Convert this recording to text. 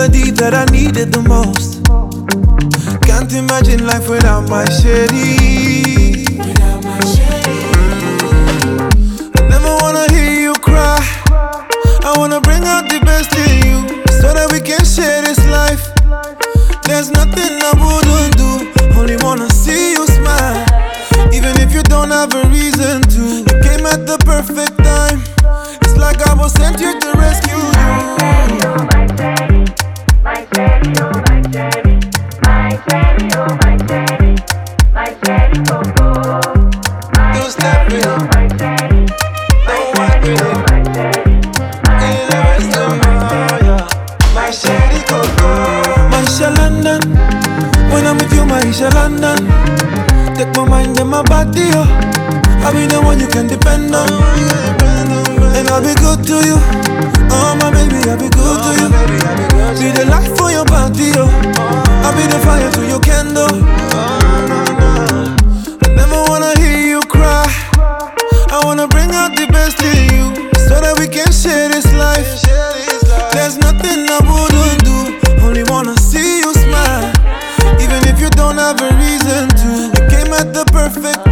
melody that I needed the most. Can't imagine life without my Shady. I never wanna hear you cry. I wanna bring out the best in you, so that we can share this life. There's nothing I wouldn't do, only wanna see you smile. Even if you don't have a reason to, you came at the perfect time. It's like I was sent here to rescue you. My Shady, my Shady, oh my Shady, my Shady, oh my Shady, my Shady Coco. Don't step in, My Shady, don't wipe it in. my Shady, In the rest of my Shady Coco. Maisha London, when I'm with you, Maisha London. Take my mind and my body, oh. I'll be the one you can depend on. And I'll be good to you. Oh my baby, I'll be good to you. Be the light for your body, oh. I'll be the fire to your candle. I never wanna hear you cry. I wanna bring out the best in you, so that we can share this life. There's nothing I wouldn't do, only wanna see you smile. Even if you don't have a reason to, you came at the perfect